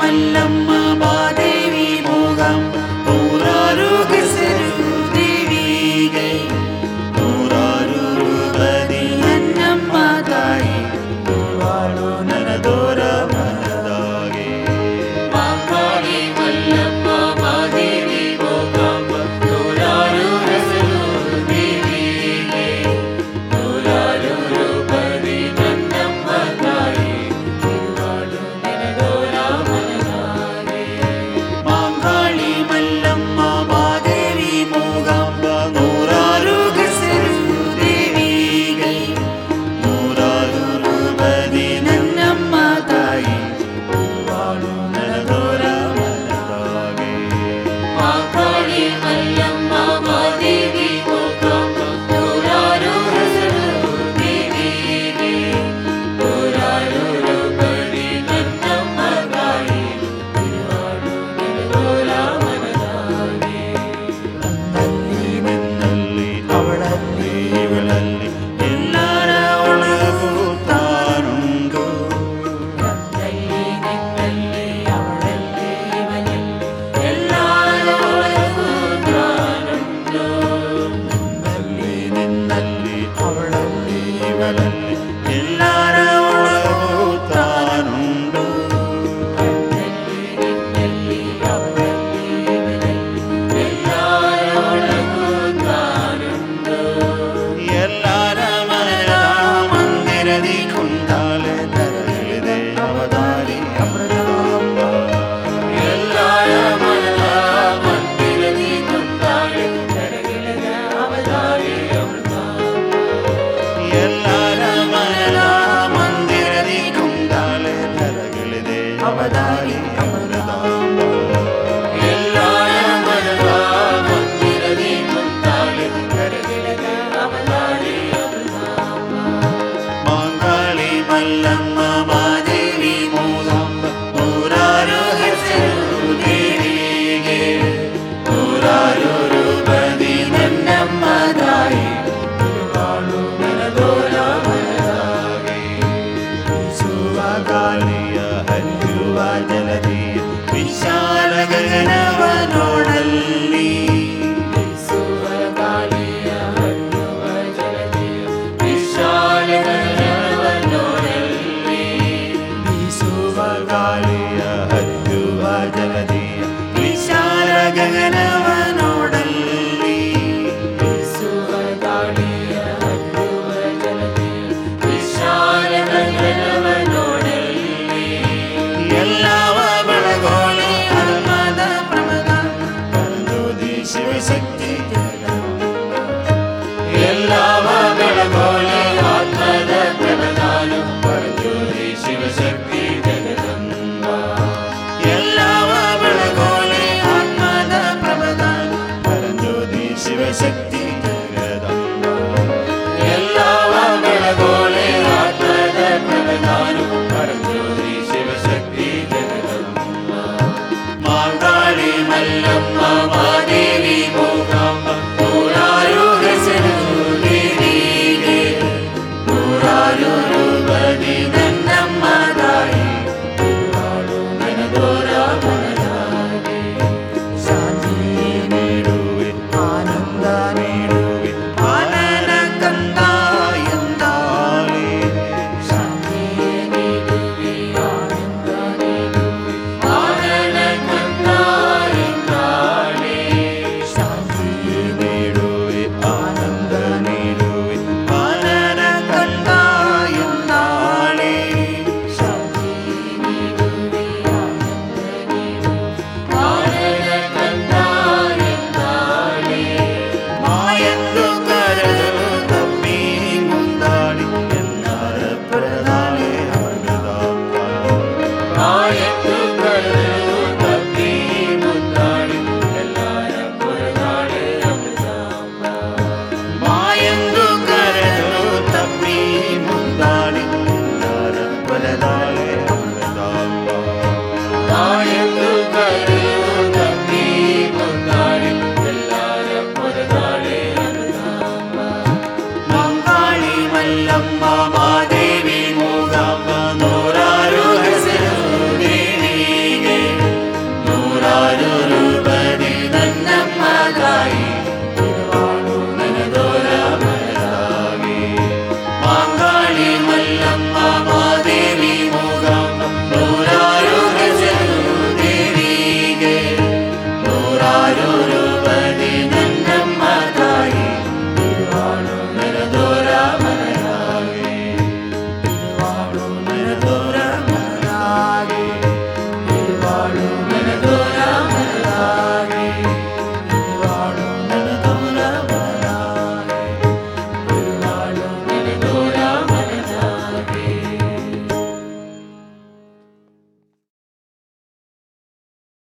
ಮಲ್ಲಮ್ಮ ಮಾದೇವಿ ಮೂಗಮ್ಮ ನೂರಾರು ಹೆಸರು ದೇವಿಗೆ ನೂರಾರು ರೂಪದಿ ನನ್ನಮ್ಮ ತಾಯಿ ಇರುವಾಳು ನನದೋರ ಮನದಾಗೆ ಮಾಕಾಳಿ ಮಲ್ಲಮ್ಮ ಮಾದೇವಿ ಮೂಗಮ್ಮ ನೂರಾರು ಹೆಸರು ದೇವಿಗೆ ನೂರಾರು ರೂಪದಿ ನನ್ನಮ್ಮ ತಾಯಿ ಇರುವಾಳು ನನದೋರ ಮನದಾಗೆ ಮಾಕಾಳಿ ಮಲ್ಲಮ್ಮ ಮಾದೇವಿ ಮೂಗಮ್ಮ ನೂರಾರು ಹೆಸರು ದೇವಿಗೆ ನೂರಾರು ರೂಪದಿ ನನ್ನಮ್ಮ ತಾಯಿ ಇರುವಾಳು ನನದೋರ ಮನದಾಗೆ ಮಾಕಾಳಿ ಮಲ್ಲಮ್ಮ ಮಾದೇವಿ ಮೂಗಮ್ಮ ನೂರಾರು ಹೆಸರು ದೇವಿಗೆ ನೂರಾರು ರೂಪದಿ ನನ್ನಮ್ಮ ತಾಯಿ ಇರುವಾಳು ನನದೋರ ಮನದಾಗೆ ನನ್ನಲ್ಲಿ ನಿನ್ನಲ್ಲಿ ಅವಳಲ್ಲಿ ಇವಳಲ್ಲಿ ಎಲ್ಲರ ಒಳಗೂ ತಾನುಂಟು ನನ್ನಲ್ಲಿ ನಿನ್ನಲ್ಲಿ ಅವಳಲ್ಲಿ ಇವಳಲ್ಲಿ ಎಲ್ಲರೊಳಗೂ ತಾನುಂಟು ನನ್ನಲ್ಲಿ ನಿನ್ನಲ್ಲಿ ಅವಳಲ್ಲಿ ಇವಳಲ್ಲಿ ಎಲ್ಲರ ಒಳಗೂ ತಾನುಂಟು ನನ್ನಲ್ಲಿ ನಿನ್ನಲ್ಲಿ ಅವಳಲ್ಲಿ ಇವಳಲ್ಲಿ ಎಲ್ಲರೊಳಗೂ ತಾನುಂಟು ಎಲ್ಲರ ಮನದ ಮಂದಿರದಿ ಕುಂತಾಳೆ ತರಲಿದೆ ಅವತಾರಿ ಅಮೃತಾಂಬ ಎಲ್ಲರ ಮನದ ಮಂದಿರದಿ ಕುಂತಾಳೆ ಕರಗಿಳಿದ ಅವತಾರಿ ಅಮೃತಾಂಬ ಎಲ್ಲರ ಮನದ ಮಂದಿರದಿ ಕುಂತಾಳೆ ತರಗಿಳಿದೆ ಅವತಾರಿ ಅಮೃತಾಂಬ ಎಲ್ಲರ ಮನದ ಮಂದಿರದಿ ಕುಂತಾಳೆ ಕರಗಿಳಿದ ಅವತಾರಿ ಅಮೃತಾಂಬ ಮಾಂಕಾಳಿ ಮಲ್ಲಮ್ಮ ಮಾದೇವಿ ಮೂಗಮ್ಮ ನೂರಾರು ಹೆಸರು ದೇವಿಗೆ ನೂರಾರು ರೂಪದಿ ನನ್ನಮ್ಮ ತಾಯಿ ಇರುವಾಳು ನನದೋರ ಮನದಾಗೆ ಬೀಸುವ ಗಾಳಿಯ ಹರಿಯುವ ಜಲದಿಯ ವಿಶಾಲ ಗಗನವ ನೋಡಲ್ಲಿ ಬೀಸುವ ಗಾಳಿಯ ಹರಿಯುವ ಜಲದಿಯ ವಿಶಾಲ ಗಗನವ ನೋಡಲ್ಲಿ ಬೀಸುವ ಗಾಳಿಯ ಹರಿಯುವ ಜಲದಿಯ ವಿಶಾಲ ಗಗನವ ನೋಡಲ್ಲಿ ಬೀಸುವ ಗಾಳಿಯ ಹರಿಯುವ ಜಲದಿಯ ವಿಶಾಲ ಗಗನವ ನೋಡಲ್ಲಿ ಎಲ್ಲವ ಬೆಳಗೋಳಿ ಹನುಮದ ಪ್ರಮದ ಪರಂಜ್ಯೋತಿ ಶಿವಶಕ್ತಿ ಎಲ್ಲವ ಬೆಳಗೋಳೆ ಆತ್ಮದ ಪ್ರಧಾನ ಪರಜ್ಯೋತಿ ಶಿವಶಕ್ತಿ ಜಗದಂಬ ಎಲ್ಲವ ಬೆಳಗೋಳಿ ಆತ್ಮದ ಪ್ರಮದಾನ ಪರಂಜ್ಯೋತಿ ಶಿವಶಕ್ತಿ ಜಗದಂಬ ಎಲ್ಲವ ಬೆಳಗೋಳೆ ಆತ್ಮದ ಪ್ರಧಾನ ಪರಜ್ಯೋತಿ ಶಿವಶಕ್ತಿ ಜಗದಂಬ ಮಾಂಕಾಳಿ ಮಲ್ಲಮ್ಮ ಮಾದೇವಿ ಮೂಗಮ್ಮ ನೂರಾರು ಹೆಸರು ದೇವಿಗೆ ನೂರಾರು ರೂಪದಿ ನನ್ನಮ್ಮ ತಾಯಿ ಇರುವಾಳು ನನದೋರ ಮನದಾಗೆ ಶಾಂತಿ ನೀಡುವೆ ಆನಂದ ನೀಡುವೆ ಆನನ ಕಂದ ಎಂದಾಳೆ ಶಾಂತಿ ನೀಡುವೆ ಆನಂದ ನೀಡುವೆ ಆನನ ಕಂದ ಎಂದಾಳೆ ಶಾಂತಿ ನೀಡುವೆ ಆನಂದ ನೀಡುವೆ ಆನನ ಕಂದ ಎಂದಾಳೆ ಶಾಂತಿ ನೀಡುವೆ ಆನಂದ ನೀಡುವೆ ಆನನ ಕಂದ ಎಂದಾಳೆ ಮಾಯಂದು ಕರೆದು ತಪ್ಪಿ ಮುಂದಾಡಿ ಎಲ್ಲರ ಪರದಾಳೆ ಅಮೃತಾಂಬ ಮಾಯಂದು